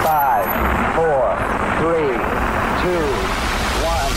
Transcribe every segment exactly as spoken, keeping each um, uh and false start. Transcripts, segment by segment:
Five, four, three, two, one.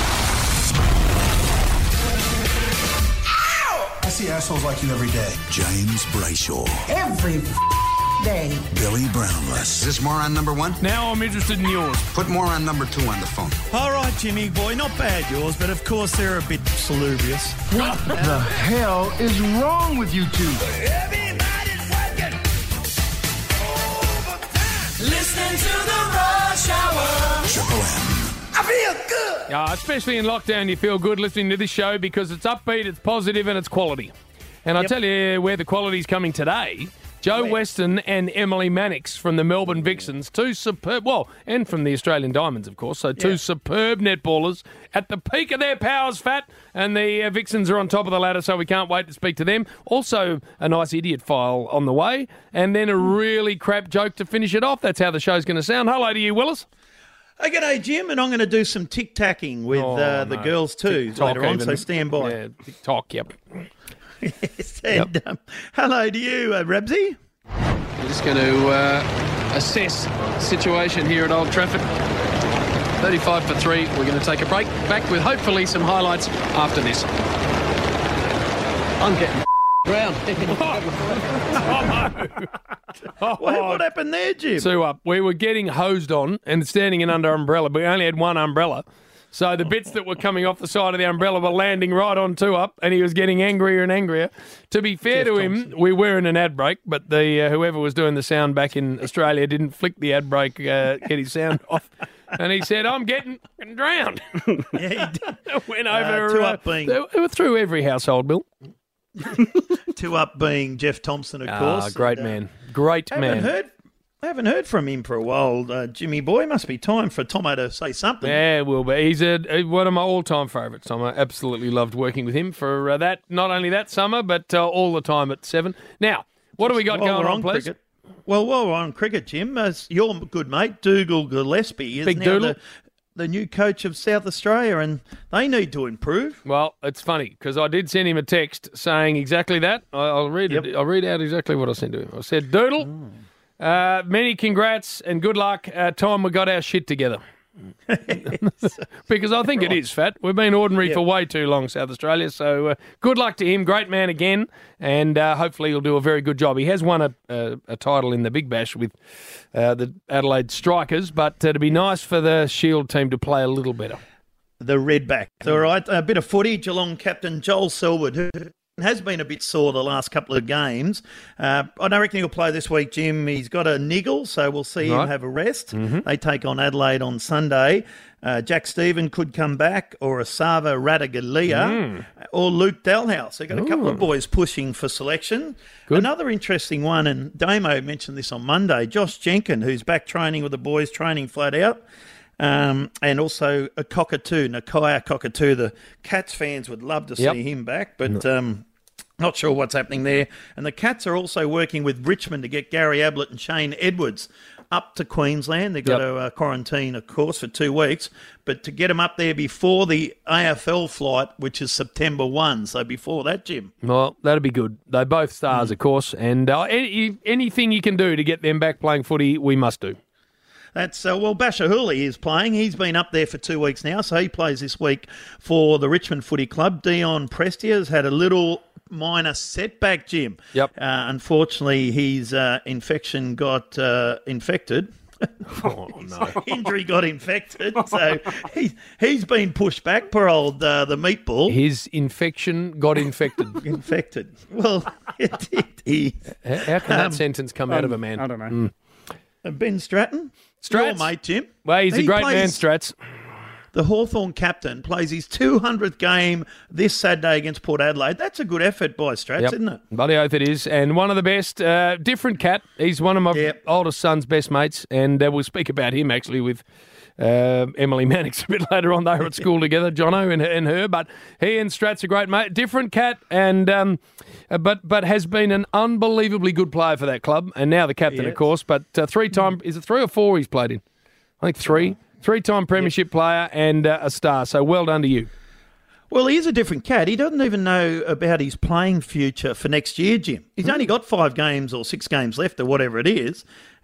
I see assholes like you every day. James Brayshaw. Every day. Billy Brownless. Is this more on number one? Now I'm interested in yours. Put more on number two on the phone. All right, Jimmy boy, not bad yours, but of course they're a bit salubrious. What the hell is wrong with you two? Everybody's working overtime. Listening to the Rush Hour. Triple M. I feel good. Yeah, especially in lockdown, you feel good listening to this show because it's upbeat, it's positive, and it's quality. And I'll Yep. tell you where the quality's coming today. Joe Where? Weston and Emily Mannix from the Melbourne Vixens, two superb, well, and from the Australian Diamonds, of course, so two Yeah. superb netballers at the peak of their powers, Fat, and the uh, Vixens are on top of the ladder, so we can't wait to speak to them. Also, a nice idiot file on the way, and then a really crap joke to finish it off. That's how the show's going to sound. Hello to you, Willis. Hey, g'day, Jim, and I'm going to do some tic-tacking with Oh, uh, the no. girls too TikTok later on, even. so stand by. Yeah, TikTok, yep. Yes, and, Yep. um, hello to you, uh, Rabsy. We're just going to uh, assess the situation here at Old Trafford. thirty-five for three. We're going to take a break. Back with hopefully some highlights after this. I'm getting round. Oh, Wait, what happened there, Jim? Two up. We were getting hosed on and standing in under umbrella, but we only had one umbrella. So the bits that were coming off the side of the umbrella were landing right on two up, and he was getting angrier and angrier. To be fair Jeff to him, Thompson. we were in an ad break, but the uh, whoever was doing the sound back in Australia didn't flick the ad break, uh, get his sound off. And he said, I'm getting drowned. Yeah, he did. Went Uh, over. two uh, up being- they were through every household, Bill. Two up being Jeff Thompson, of Ah, course. great and, uh, man. Great Haven't man. heard, haven't heard from him for a while, uh, Jimmy boy. Must be time for Tomo to say something. Yeah, will be. He's a, a- one of my all-time favourites, Tom. I absolutely loved working with him for uh, that. Not only that summer, but uh, all the time at Seven. Now, what do we got While going we're on, please? cricket, well, while we're on cricket, Jim, as your good mate Dougal Gillespie is Big now Doodle. the, the new coach of South Australia, and they need to improve. Well, it's funny because I did send him a text saying exactly that. I- I'll read it. Yep. I'll read out exactly what I sent to him. I said, "Doodle, uh, many congrats and good luck. Uh, time we got our shit together." Because I think it is, Fat. We've been ordinary Yep. for way too long, South Australia. So uh, good luck to him. Great man again. And uh, hopefully he'll do a very good job. He has won a, a, a title in the Big Bash with uh, the Adelaide Strikers, but uh, it'd be nice for the Shield team to play a little better. The Redbacks. All right, a bit of footy. Geelong captain Joel Selwood, who has been a bit sore the last couple of games. Uh, I don't reckon he'll play this week, Jim. He's got a niggle, so we'll see Right. him have a rest. They take on Adelaide on Sunday. Uh, Jack Stephen could come back, or Asava Radagalia, or Luke Dalhouse. They've got a couple of boys pushing for selection. Good. Another interesting one, and Damo mentioned this on Monday, Josh Jenkin, who's back training with the boys, training flat out. Um, and also a cockatoo, Nakia Cockatoo. The Cats fans would love to Yep. see him back, but um, not sure what's happening there. And the Cats are also working with Richmond to get Gary Ablett and Shane Edwards up to Queensland. They've got Yep. to uh, quarantine, of course, for two weeks. But to get them up there before the A F L flight, which is September first. So before that, Jim. Well, that'd be good. They're both stars, of course. And uh, any, anything you can do to get them back playing footy, we must do. That's uh, well, Basher Hooley is playing. He's been up there for two weeks now, so he plays this week for the Richmond Footy Club. Dion Prestia has had a little minor setback, Jim. Yep. Uh, unfortunately, his uh, infection got uh, infected. Oh, no. Injury got infected, so he, he's been pushed back. Poor old uh, the meatball. His infection got infected. Infected. Well, it did. He, How how can that Um, sentence come out of a man? I don't know. uh, Ben Stratton. Strats? Your mate, Jim. Well, he's He a great plays- man, Strats. The Hawthorn captain plays his two hundredth game this Saturday against Port Adelaide. That's a good effort by Strats, Yep. isn't it? Bloody oath it is. And one of the best, uh, different cat. He's one of my Yep. oldest son's best mates. And uh, we'll speak about him actually with uh, Emily Mannix a bit later on. They were at school together, Jono and, and her. But he and Strats are great mate. Different cat, and um, uh, but but has been an unbelievably good player for that club. And now the captain, Yes. of course. But uh, three-time, is it three or four he's played in? I think three. Three-time premiership player and uh, a star. So well done to you. Well, he is a different cat. He doesn't even know about his playing future for next year, Jim. He's only got five games or six games left or whatever it is.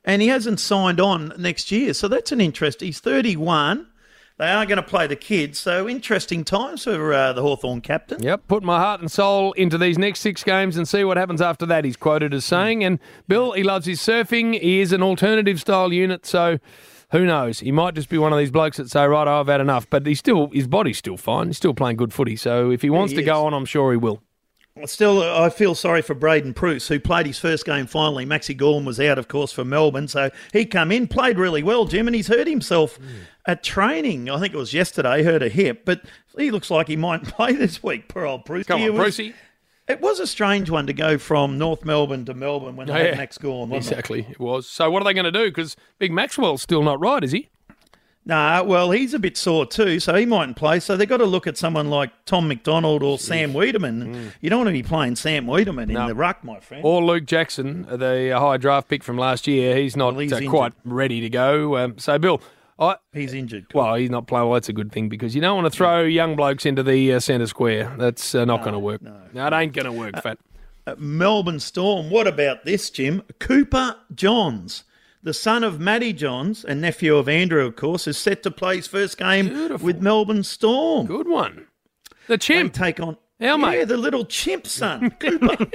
and he hasn't signed on next year. So that's an interest. He's thirty-one. They are going to play the kids, so interesting times for uh, the Hawthorn captain. Yep, put my heart and soul into these next six games and see what happens after that, he's quoted as saying. And Bill, he loves his surfing. He is an alternative style unit, so who knows? He might just be one of these blokes that say, right, I've had enough. But he's still his body's still fine. He's still playing good footy, so if he wants he to is. go on, I'm sure he will. Still, I feel sorry for Braden Pruce, who played his first game finally. Maxi Gorman was out, of course, for Melbourne, so he come in, played really well, Jim, and he's hurt himself mm. at training. I think it was yesterday, hurt a hip, but he looks like he might play this week, poor old Pruce. Come on, Brucey. It was a strange one to go from North Melbourne to Melbourne when they yeah, had Max Gorman, wasn't exactly, it? it was. So what are they going to do? Because Big Maxwell's still not right, is he? Nah, well, he's a bit sore too, so he mightn't play. So they've got to look at someone like Tom McDonald or Sam Wiedemann. Mm. You don't want to be playing Sam Wiedemann no. in the ruck, my friend. Or Luke Jackson, the high draft pick from last year. He's not well, he's uh, quite ready to go. Um, so, Bill... I, he's injured. Cool. Well, he's not playing. Well, that's a good thing because you don't want to throw young blokes into the uh, centre square. That's uh, not no, going to work. No, no, it ain't going to work, uh, Fat. Uh, Melbourne Storm. What about this, Jim? Cooper Johns, the son of Matty Johns and nephew of Andrew, of course, is set to play his first game Beautiful. with Melbourne Storm. Good one. The chimp. They take on... Our yeah, mate. the little chimp son, Cooper.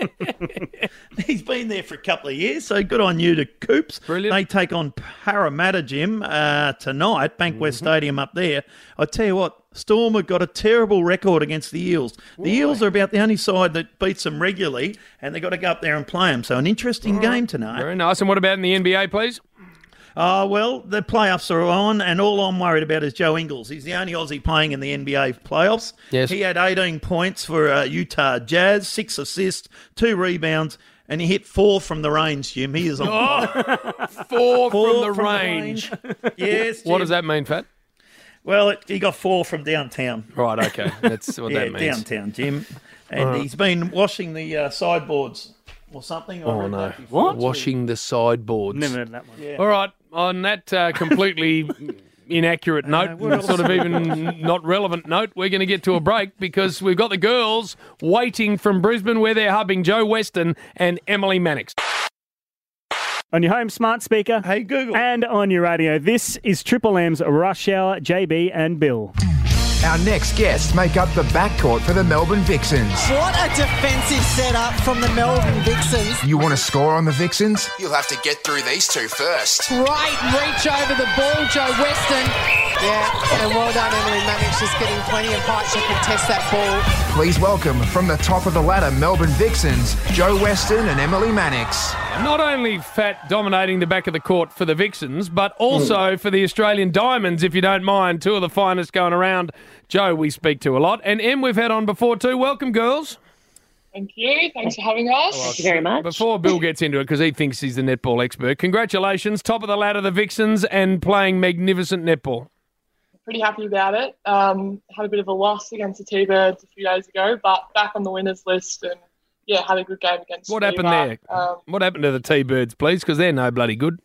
He's been there for a couple of years, so good on you to Coops. Brilliant. They take on Parramatta, Jim, uh, tonight, Bankwest mm-hmm. Stadium up there. I tell you what, Storm have got a terrible record against the Eels. The Why? Eels are about the only side that beats them regularly, and they've got to go up there and play them. So an interesting right. game tonight. Very nice. And what about in the N B A, please? Oh, uh, well, the playoffs are on, and all I'm worried about is Joe Ingles. He's the only Aussie playing in the N B A playoffs. Yes. He had eighteen points for uh, Utah Jazz, six assists, two rebounds, and he hit four from the range, Jim. He is on fire. Oh, four, four from, the, from range. the range. Yes, Jim. What does that mean, Fat? Well, it, he got four from downtown. Right, okay. That's what yeah, that means. downtown, Jim. And right. he's been washing the uh, sideboards or something. Oh, no. What? Washing the sideboards. Never heard that one. Yeah. All right. On that uh, completely inaccurate note, uh, sort of even not relevant note, we're going to get to a break because we've got the girls waiting from Brisbane where they're hubbing Joe Weston and Emily Mannix. On your home smart speaker. Hey, Google. And on your radio. This is Triple M's Rush Hour, J B and Bill. Our next guests make up the backcourt for the Melbourne Vixens. What a defensive setup from the Melbourne Vixens. You want to score on the Vixens? You'll have to get through these two first. Great reach over the ball, Joe Weston. Yeah, and well done, Emily Mannix, just getting plenty of height to contest that ball. Please welcome from the top of the ladder, Melbourne Vixens, Joe Weston and Emily Mannix. Not only Fat dominating the back of the court for the Vixens, but also mm. for the Australian Diamonds, if you don't mind. Two of the finest going around. Joe, we speak to a lot. And Em, we've had on before too. Welcome, girls. Thank you. Thanks for having us. Thank you very much. Before Bill gets into it, because he thinks he's the netball expert, congratulations. Top of the ladder, the Vixens, and playing magnificent netball. Pretty happy about it. Um, had a bit of a loss against the T-Birds a few days ago, but back on the winners list and, yeah, had a good game against What Steve happened there? Um, what happened to the T-Birds, please? Because they're no bloody good.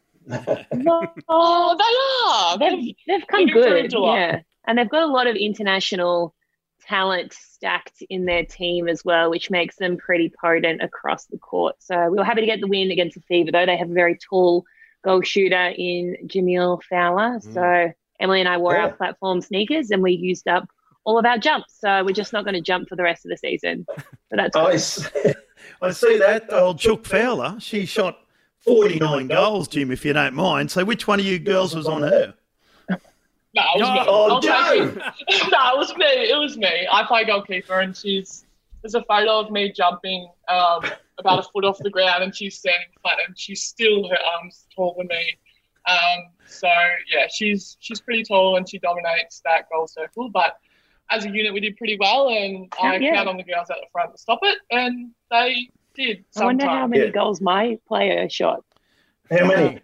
oh, they are. They've, they've come they've good, yeah. And they've got a lot of international talent stacked in their team as well, which makes them pretty potent across the court. So we were happy to get the win against the Fever, though. They have a very tall goal shooter in Jamil Fowler. Mm. So Emily and I wore yeah. our platform sneakers and we used up all of our jumps. So we're just not going to jump for the rest of the season. So that's I, see, I see that. Old Chook Fowler, she shot forty-nine goals, Jim, if you don't mind. So which one of you girls was on her? No, it was me. Oh, Joe! no, it was me. It was me. I play goalkeeper, and she's there's a photo of me jumping um, about a foot off the ground, and she's standing flat, and she's still her arms taller than me. Um, so yeah, she's she's pretty tall, and she dominates that goal circle. But as a unit, we did pretty well, and I yeah. count on the girls at the front to stop it, and they did. I wonder sometime. how many yeah. goals my player shot. How many?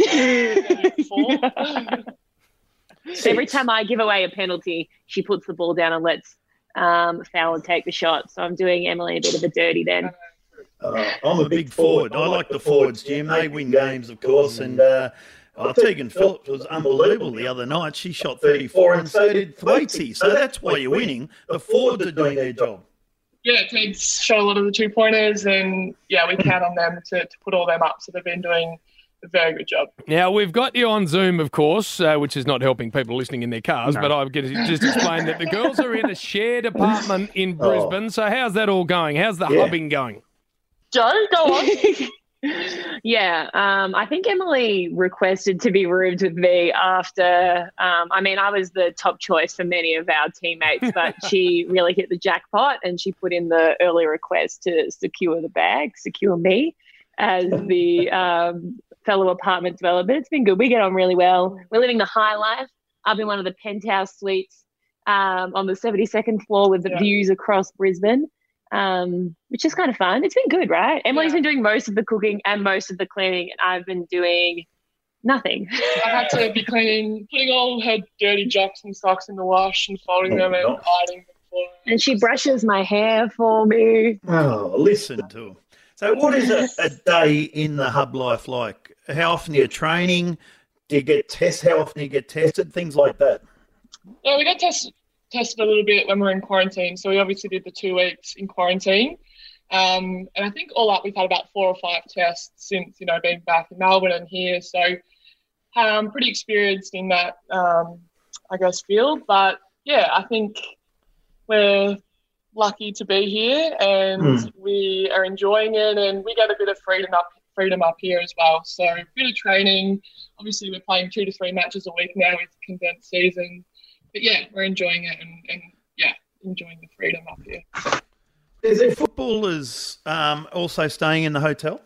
Four. Every time I give away a penalty, she puts the ball down and lets um, Fowler take the shot. So I'm doing Emily a bit of a dirty then. Uh, I'm a big forward. I like the forwards, Jim. They win games, of course. And uh, oh, Tegan Phillips was unbelievable the other night. She shot thirty-four, and so did Thwaites. So that's why you're winning. The forwards are doing their job. Yeah, Tegs shot a lot of the two-pointers, and, yeah, we count on them to, to put all them up. So they've been doing a very good job. Now, we've got you on Zoom, of course, uh, which is not helping people listening in their cars, No. but I've got to just explain that the girls are in a shared apartment in Brisbane. So how's that all going? How's the Yeah. hubbing going? Joe, go on. Yeah, um, I think Emily requested to be roomed with me after, um, I mean, I was the top choice for many of our teammates, but she really hit the jackpot and she put in the early request to secure the bag, secure me as the um, fellow apartment developer. It's been good. We get on really well. We're living the high life. I'm in one of the penthouse suites um, on the seventy-second floor with the Yeah. views across Brisbane. Um, which is kind of fun. It's been good, right? Emily's Yeah. been doing most of the cooking and most of the cleaning, and I've been doing nothing. I had to be cleaning, putting all her dirty jocks and socks in the wash and folding them and ironing them for her. And she brushes my hair for me. Oh, listen to him. So what is a, a day in the hub life like? How often are you training? Do you get tests? How often do you get tested? Things like that. Yeah, we got tested, tested a little bit when we were in quarantine. So we obviously did the two weeks in quarantine. Um, and I think all up we've had about four or five tests since, you know, being back in Melbourne and here. So I'm pretty experienced in that, um, I guess, field. But, yeah, I think we're lucky to be here and Mm. we are enjoying it and we get a bit of freedom up freedom up here as well. So a bit of training. Obviously, we're playing two to three matches a week now with condensed season. But, yeah, we're enjoying it and, and yeah, enjoying the freedom up here. Is there footballers um, also staying in the hotel?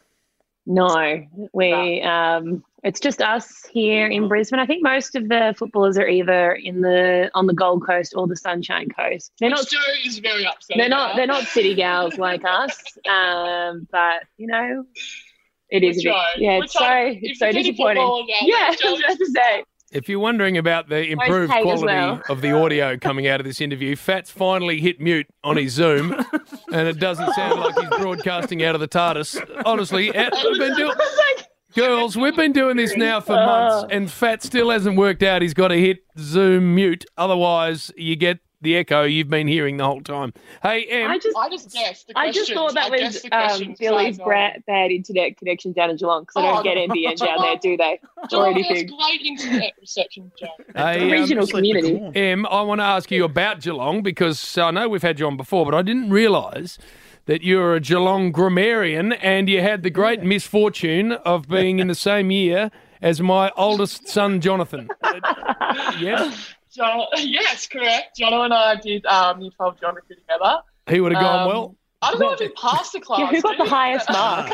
No, we. Um, it's just us here in Brisbane. I think most of the footballers are either in the on the Gold Coast or the Sunshine Coast. They're not. Which Joe is very upset They're not. about. They're not city gals like us. Um, but you know, it is. We're A bit, trying. yeah, We're it's so trying. it's If so there's any disappointing. footballers out Yeah, there, I was Joe, about to say. If you're wondering about the improved Kate as quality well. of the audio coming out of this interview, Fat's finally hit mute on his Zoom, and it doesn't sound like he's broadcasting out of the TARDIS. Honestly, eh, we've been doing, girls, we've been doing this now for months, and Fat still hasn't worked out. He's got to hit Zoom mute, otherwise you get the echo you've been hearing the whole time. Hey, Em, I just, I just guessed the I just questions. thought that I was guessed the um, questions, Billy's so I bra- bad internet connection down in Geelong because I Oh, don't get no. N B N down there, do they? Or Geelong has anything. great internet reception, Joe. Hey, Regional um, community. Em, I want to ask you about Geelong because I know we've had you on before, but I didn't realise that you're a Geelong grammarian and you had the great misfortune of being in the same year as my oldest son, Jonathan. Uh, yes? John, yes, correct. Jono and I did um, Year twelve geography together. He would have gone Um, well. I don't know if he passed the class. Yeah, who got the did he? highest mark?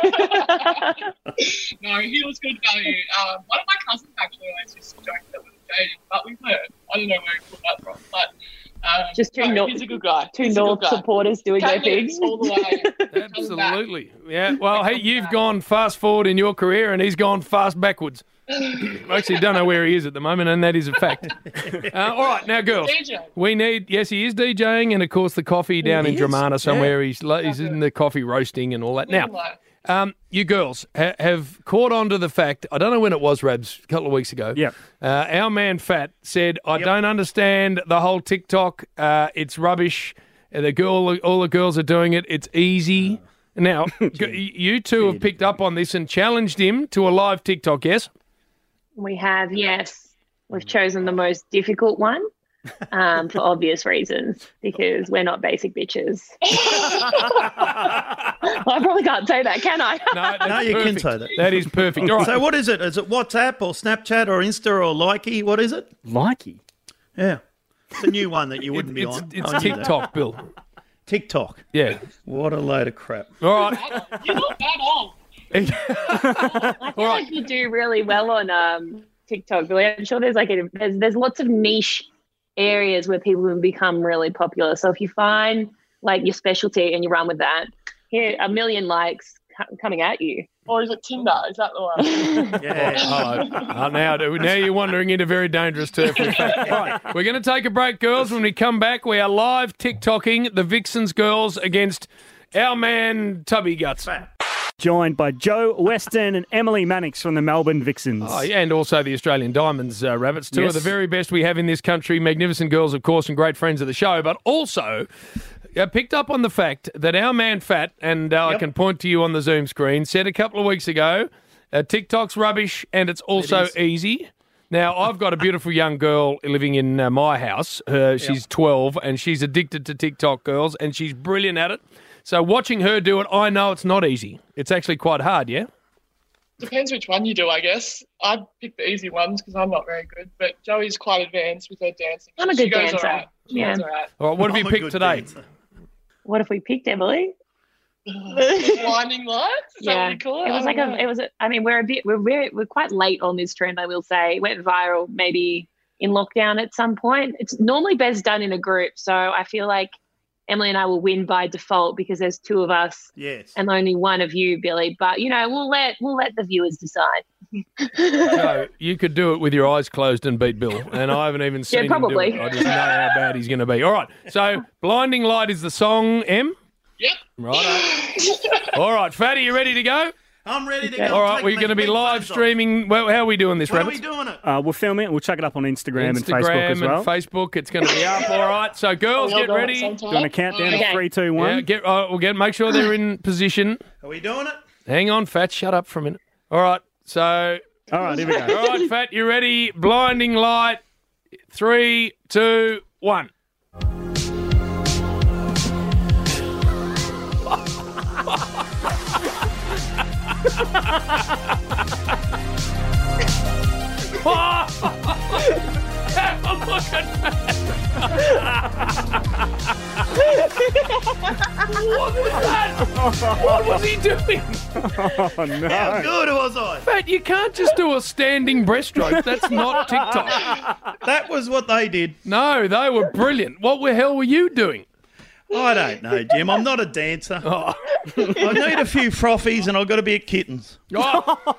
No, he was good value. Um, one of my cousins actually always used to joke that we were dating, but we weren't. I don't know where he put that from, but um, Just two no, North- he's a good guy. Two He's a good North guy. supporters doing their Catholics thing. all the way. Absolutely. Yeah. Well, hey, you've gone fast forward in your career and he's gone fast backwards. I actually don't know where he is at the moment, and that is a fact. Uh, all right, now, girls, D J. we need, yes, he is DJing, and of course, the coffee down he in is, Dramana somewhere. yeah. He's, lo- he's in the coffee roasting and all that. Now, Living life. um, you girls ha- have caught on to the fact, I don't know when it was, Rabs, a couple of weeks ago. Yeah. Uh, our man Fat said, I don't understand the whole TikTok. Uh, it's rubbish. Uh, The girl, all the girls are doing it. It's easy. Now, g- you two have picked up on this and challenged him to a live TikTok, yes? We have, yes. We've chosen the most difficult one um, for obvious reasons because we're not basic bitches. I probably can't say that, can I? No, that's No, you can perfect. say that. That is perfect. All right. So what is it? Is it WhatsApp or Snapchat or Insta or Likey? What is it? Likey. Yeah. It's a new one that you wouldn't be it's, on. It's I knew that. TikTok, Bill. TikTok. Yeah. What a load of crap. All right. You're not that old. I feel like you do really well on um, TikTok, Billy. I'm sure there's like a, there's there's lots of niche areas where people can become really popular. So if you find like your specialty and you run with that, here a million likes co- coming at you. Or is it Tinder? Is that the one? Yeah. Oh, now, now you're wandering into very dangerous turf. In fact. Right, we're going to take a break, girls. When we come back, we are live TikToking the Vixens girls against our man Tubby Guts. Joined by Joe Weston and Emily Mannix from the Melbourne Vixens. Oh, yeah, and also the Australian Diamonds uh, Rabbits, two Yes. of the very best we have in this country. Magnificent girls, of course, and great friends of the show, but also uh, picked up on the fact that our man Fat, and uh, I Yep. can point to you on the Zoom screen, said a couple of weeks ago Uh, TikTok's rubbish, and it's also easy. Now, I've got a beautiful young girl living in uh, my house. Uh, she's Yep. twelve, and she's addicted to TikTok, girls, and she's brilliant at it. So watching her do it, I know it's not easy. It's actually quite hard, yeah? Depends which one you do, I guess. I pick the easy ones because I'm not very good, but Joey's quite advanced with her dancing. I'm a She good goes dancer. all right. She Yeah. goes all right. All right, what have I'm you a picked good today? dancer. What if we picked Emily? Blinding lights? Is that what you call it? It was I like don't a. know. It was. A, I mean, we're a bit. We're very. We're quite late on this trend. I will say, it went viral maybe in lockdown at some point. It's normally best done in a group, so I feel like Emily and I will win by default because there's two of us Yes. and only one of you, Billy. But you know, we'll let we'll let the viewers decide. So you could do it with your eyes closed and beat Bill, and I haven't even seen him do probably. it. I just know how bad he's going to be. All right, so Blinding Light is the song, Em? Yep. Right. All right, Fatty, you ready to go? I'm ready to go. All right, Take we're me going to be big live phones off. streaming. Well, how are we doing this, When are Rabbits? we doing it? Uh, we'll film it and we'll chuck it up on Instagram, and Instagram Facebook as well. and Facebook. It's going to be up. All right. So, girls, We'll get go at ready. the same Do time. you want to count down Okay. to three, two, one? Yeah, get. Uh, we'll get. Make sure they're in position. Are we doing it? Hang on, Fat. Shut up for a minute. All right. So, All right, here we go. all right, Fat. You ready? Blinding Light. Three, two, one. Have a look at that. What was that? What was he doing? Oh, no. How good was I? Fat, you can't just do a standing breaststroke. That's not TikTok. That was what they did. No, they were brilliant. What the hell were you doing? I don't know, Jim. I'm not a dancer. Oh. I need a few frothies and I've got to be at Kittens. Oh,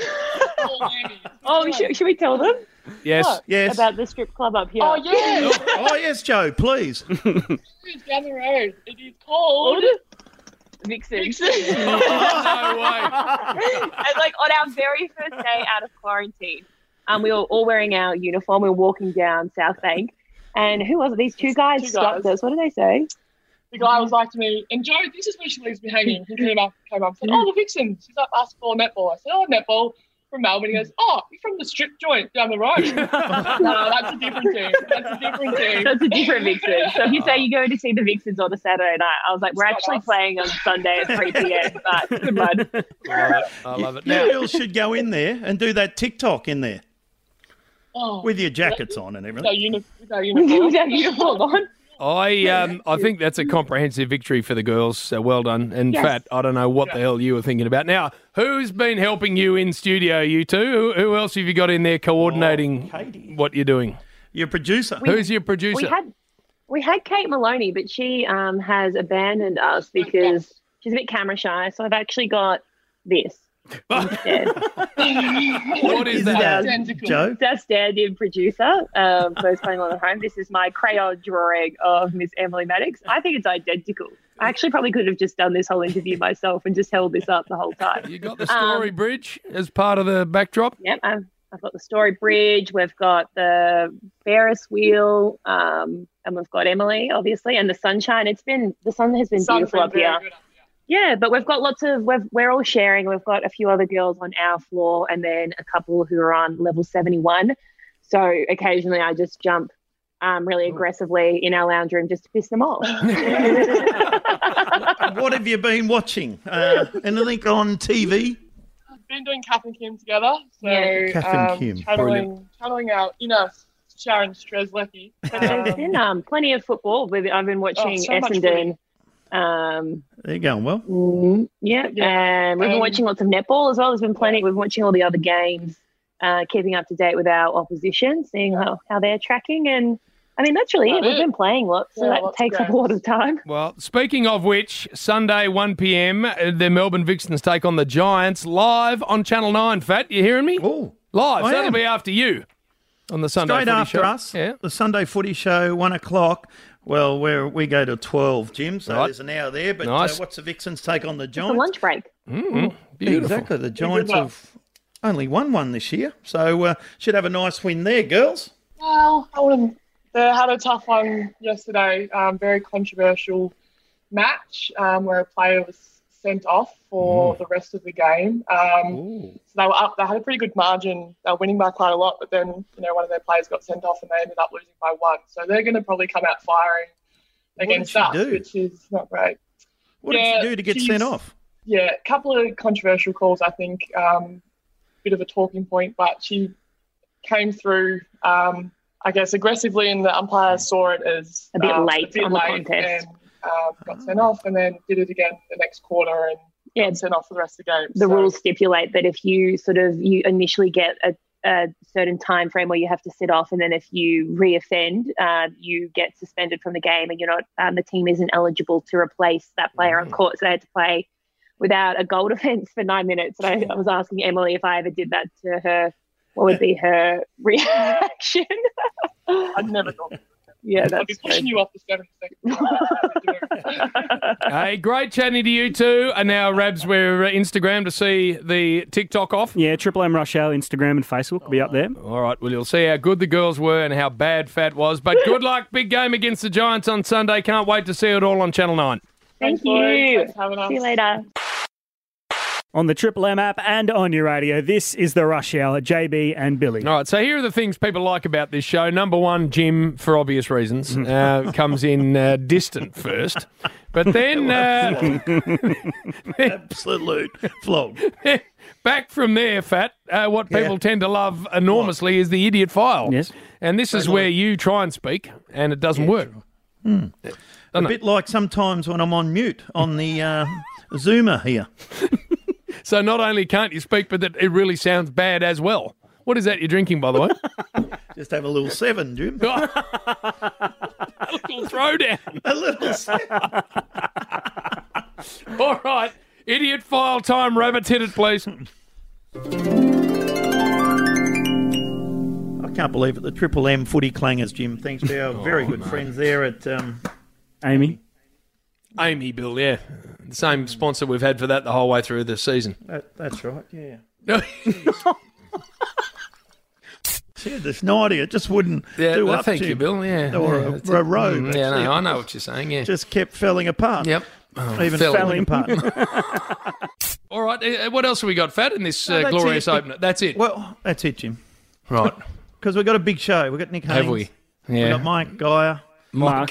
Oh, should, should we tell them? yes. Yes. About the strip club up here. Oh, yeah. Oh, yes, Joe, please. It's down the road. It is called Vixen. Vixen. No way. And like on our very first day out of quarantine, um, we were all wearing our uniform. We were walking down South Bank, and who was it? These two guys Two stopped guys. us. What did they say? The guy was like to me, and Joe, this is where she leaves me hanging. He came up, came up and said, oh, the Vixen. She's up asked for netball. I said, oh, netball from Melbourne. He goes, oh, you're from the strip joint down the road. No, that's a different team. That's a different team. That's a different Vixen. So if you say you go to see the Vixens on a Saturday night, I was like, we're It's not actually us. playing on Sunday at three p.m. But good one. I love it. I love it. You Now, girls should go in there and do that TikTok in there Oh, with your jackets on and with our, everything. uni- with our uniform. With our uniform on. I um I think that's a comprehensive victory for the girls. So well done. And Yes. Fat, I don't know what the hell you were thinking about. Now, who's been helping you in studio? You two. Who, who else have you got in there coordinating Oh, Katie. what you're doing? Your producer. Who's your producer? We had we had Kate Maloney, but she um, has abandoned us because she's a bit camera shy. So I've actually got this instead. What is that? Identical. Joe? That's stand-in producer um, for Who's Playing on the Home. This is my crayon drawing of Miss Emily Maddox. I think it's identical. I actually probably could have just done this whole interview myself and just held this up the whole time. You got the story Um, bridge as part of the backdrop? Yep, I've, I've got the story bridge. We've got the Ferris wheel, um, and we've got Emily, obviously, and the sunshine. It's been the sun has been Sun's beautiful been up very here. good up Yeah, but we've got lots of we've, we're all sharing. We've got a few other girls on our floor, and then a couple who are on level seventy-one. So occasionally, I just jump um, really aggressively in our lounge room just to piss them off. What have you been watching? Uh, anything on T V? We've been doing Kath and Kim together. So, Yeah. Kath and um, Kim, channeling, channeling our inner Sharon Strzelecki. But there's been um, plenty of football. We've, I've been watching Oh, so much Essendon. Um, They're going well. mm, yeah, Yeah. and we've been Um, watching lots of netball as well. There's been plenty. We've been watching all the other games, uh, keeping up to date with our opposition, seeing how, how they're tracking. And I mean, that's really it. About We've it. been playing lots, so Yeah, that lots of takes up a lot of time. Well, speaking of which, Sunday, one p.m, uh, the Melbourne Vixens take on the Giants live on Channel nine. Fat, you hearing me? Oh, Live. I So that'll am. be after you on the Sunday straight footy after show. us. Yeah. The Sunday Footy Show, one o'clock. Well, where we go to twelve, Jim. So Right. there's an hour there. But Nice. uh, what's the Vixens take on the It's a Giants? lunch break. Mm, beautiful. Exactly. The Giants luck. have only won one this year, so uh, should have a nice win there, girls. Well, I wouldn't. They had a tough one yesterday. Um, very controversial match um, where a player was sent off for Mm. the rest of the game. Um, so they were up. They had a pretty good margin. They were winning by quite a lot, but then you know one of their players got sent off and they ended up losing by one. So they're going to probably come out firing against did she us, do? which is not great. What did Yeah, she do to get she's- sent off? Yeah, a couple of controversial calls, I think. Um, bit of a talking point, but she came through, um, I guess, aggressively, and the umpire saw it as A bit um, late a bit on the late contest. and um, got sent off, and then did it again the next quarter and Yeah. got sent off for the rest of the game. The So- rules stipulate that if you sort of you initially get a, a certain time frame where you have to sit off, and then if you reoffend, uh, you get suspended from the game, and you're not um, the team isn't eligible to replace that player on court. So they had to play without a goal defence for nine minutes. And I, I was asking Emily if I ever did that to her, what would be her reaction? I'd never thought. Yeah, I'd that's be pushing you off the seventy seconds. Hey, great chatting to you two. And now, Rabs, we're uh, Instagram to see the TikTok off. Yeah, Triple M Rush Hour, Instagram and Facebook will be up there. All right, well, you'll see how good the girls were and how bad Fat was. But good luck. Big game against the Giants on Sunday. Can't wait to see it all on Channel nine. Thank Thanks, boys. you. Thanks for having us. See you later. On the Triple M app and on your radio, this is the Rush Hour, J B and Billy. All right, so here are the things people like about this show. Number one, Jim, for obvious reasons, uh, comes in uh, distant first. But then... Uh, Absolute flog. back from there, Fat, uh, what people Yeah. tend to love enormously is the idiot file. Yes. And this is where you try and speak, and it doesn't work. A Doesn't bit like sometimes when I'm on mute on the uh, Zoomer here. So not only can't you speak, but that it really sounds bad as well. What is that you're drinking, by the way? Just have a little seven, Jim. A little throwdown. A little seven. All right. Idiot file time. Rabbits, hit it, please. I can't believe it. The Triple M footy clangers, Jim. Thanks to our very good friends there at... Um, Amy? Amy, Bill, yeah. The same sponsor we've had for that the whole way through the season. that, that's right, yeah. Yeah, this ninety, it just wouldn't Yeah, do no, up, thank Jim. you, Bill. Yeah, Or yeah, a, that's a it. road. Mm, yeah, actually. no, I know what you're saying. Yeah, Just kept falling apart. Yep. Oh, Even fell. falling apart. All right. uh, What else have we got, Fat, in this No, uh, that's glorious it. opener? That's it. Well, that's it, Jim. Right. Because we've got a big show. We've got Nick Haynes. Have we? We've Yeah. got Mike Geyer. Mark.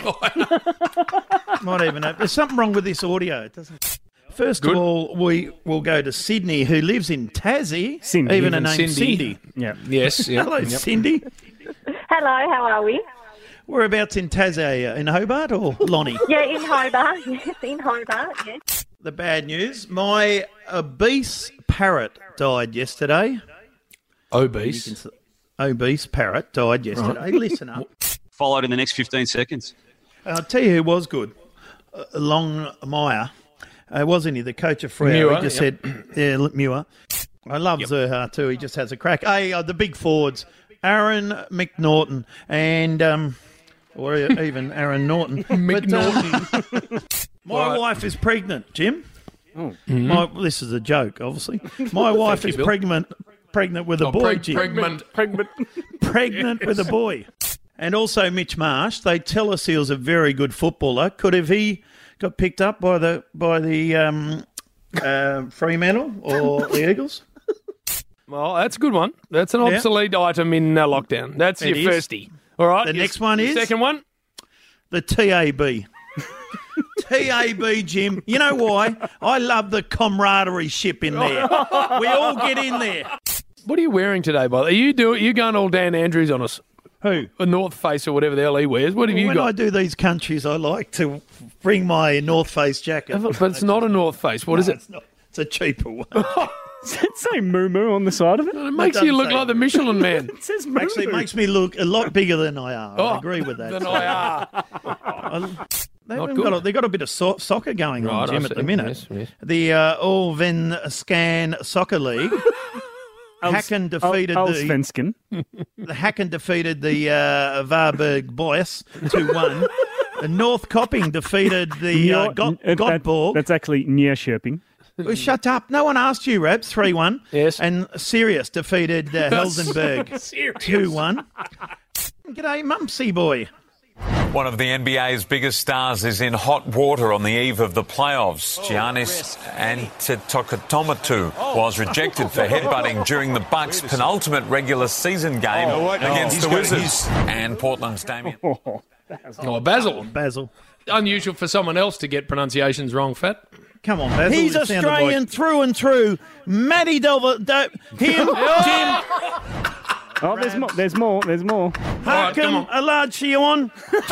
Might even have. There's something wrong with this audio. It doesn't. First Good. of all, we will go to Sydney, who lives in Tassie. Cindy. Even a Even name Cindy. Cindy. Yeah. Yes. Yeah. Hello, Yep. Cindy. Hello, how are we? Whereabouts in Tassie? uh, In Hobart or Lonnie? Yeah, in Hobart. Yes, in Hobart, yes. The bad news, my obese parrot died yesterday. Obese. Obese parrot died yesterday. Listen up. Followed in the next fifteen seconds. I'll tell you who was good. Uh, Long Meyer. Uh, wasn't he the coach of Freo? Muir, He just yep. said, yeah, Muir. I love Zerha too. He just has a crack. Hey, uh, the big forwards, Aaron McNaughton and um, or even Aaron Norton. McNaughton. uh, my Right. wife is pregnant, Jim. Oh. My, this is a joke, obviously. My wife you, is Bill. pregnant, pregnant with a Oh, boy, preg- Jim. pregnant. Pregnant. Pregnant with a boy. And also Mitch Marsh. They tell us he was a very good footballer. Could have he got picked up by the by the um, uh, Fremantle or the Eagles? Well, that's a good one. That's an Yeah. obsolete item in uh, lockdown. That's It your is. firstie. All right. The your- next one your is- Second one? The T A B. T A B, Jim. You know why? I love the camaraderie ship in there. We all get in there. What are you wearing today, by the way? Are you, do, are you going all Dan Andrews on us? Who? A North Face or whatever the hell he wears. What have you when got? I do these countries, I like to bring my North Face jacket. But it's not a North Face. What is No, it? It's, not. It's a cheaper one. Does it say Moo Moo on the side of it? It makes doesn't you look say like the Michelin Man. It says Moo Actually, it Moo. makes me look a lot bigger than I are. I Oh, agree with that. Than So, I are. I- They've Not got, good. a, they've got a bit of so- soccer going on, Right, Jim, I at the see. minute. Yes, yes. The uh, All-Ven Scan Soccer League. Hacken defeated Al- the Allsvenskan. the Hacken defeated the uh, Varberg Boys two one. North Copping defeated the uh, Njor- Got- uh, that- Godborg. That's actually Nyerköping. Well, shut up. No one asked you, Raps. three one. Yes. And Sirius defeated uh, Helsingborg Sirius. two one. G'day, Mumsy boy. One of the N B A's biggest stars is in hot water on the eve of the playoffs. Giannis Antetokounmpo was rejected for headbutting during the Bucks' penultimate regular season game Oh, against oh, the he's got- Wizards. And Portland's Damian. Oh, Basil. Basil. Unusual for someone else to get pronunciations wrong, Fat. Come on, Basil. He's it sounded Australian like- through and through. Matty Delver, Do- him, Jim. Oh, there's more. There's more. There's more. Hakim Olajuwon.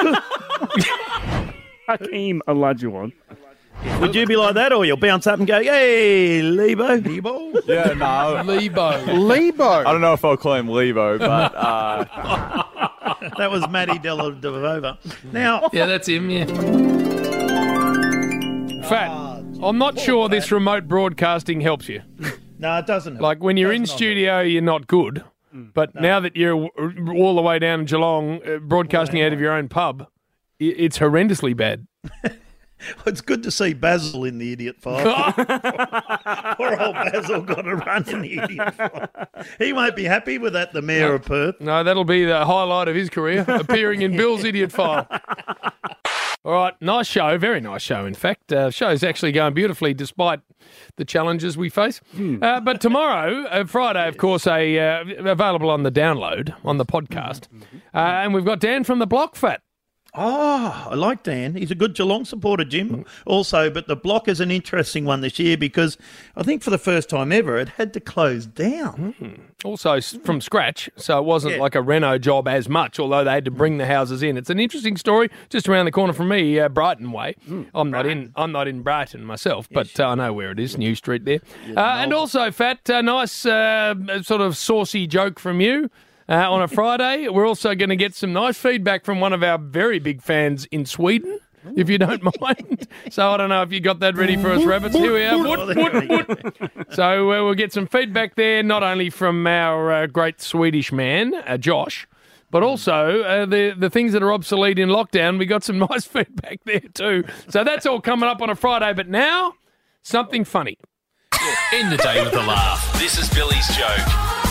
Hakeem Olajuwon. Would you be like that, or you'll bounce up and go, "Hey, Lebo"? Lebo? Yeah, no. Lebo. Lebo. I don't know if I'll call him Lebo, but uh... That was Matty Dellavedova. Now, Yeah, that's him, yeah. Fat, I'm not sure this remote broadcasting helps you. no, it doesn't. Like, when you're in studio, you're not good. But now that you're all the way down in Geelong, uh, broadcasting out of your own pub, i- it's horrendously bad. It's good to see Basil in the idiot file. Poor old Basil got a run in the idiot file. He won't be happy with that, the Mayor No. of Perth. No, that'll be the highlight of his career, appearing in Bill's Idiot File. All right, nice show, very nice show, in fact. Uh, show's actually going beautifully despite the challenges we face. Uh, but tomorrow, uh, Friday, of course, a uh, available on the download, on the podcast. Uh, and we've got Dan from the Block, Fat. Oh, I like Dan. He's a good Geelong supporter, Jim, also. But the Block is an interesting one this year because I think for the first time ever, it had to close down. Also s- from scratch, so it wasn't Yeah. like a reno job as much, although they had to bring the houses in. It's an interesting story, just around the corner from me, uh, Brighton way. I'm not in. I'm not in Brighton myself, but uh, I know where it is, New Street there. Uh, and also, Fat, a nice uh, sort of saucy joke from you. Uh, on a Friday, we're also going to get some nice feedback from one of our very big fans in Sweden, if you don't mind. So I don't know if you got that ready for us, Rabbits. Here we are. Woot, woot, woot. So uh, we'll get some feedback there, not only from our uh, great Swedish man, uh, Josh, but also uh, the, the things that are obsolete in lockdown. We got some nice feedback there too. So that's all coming up on a Friday. But now, something funny. End the day with a laugh. This is Billy's joke.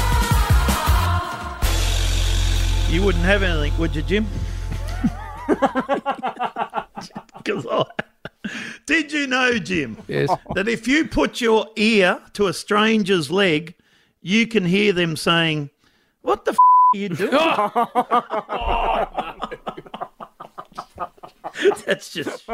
You wouldn't have anything, would you, Jim? 'Cause I- Did you know, Jim, Yes. that if you put your ear to a stranger's leg, you can hear them saying, "What the f*** are you doing?" That's just...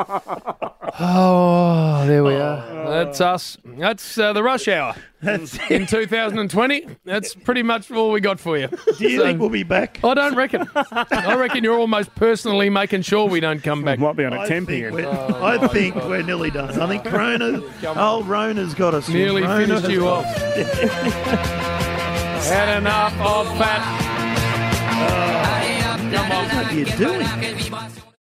Oh, there we are. That's us. That's uh, the rush hour. That's in two thousand twenty. That's pretty much all we got for you. Do you think we'll be back? I don't reckon. I reckon you're almost personally making sure we don't come back. Might be on a I temp think, here. we're, I think we're nearly done. I think Rona, old Rona's got us. Nearly Rona finished has you got off. us. Had enough of fat. What are you doing?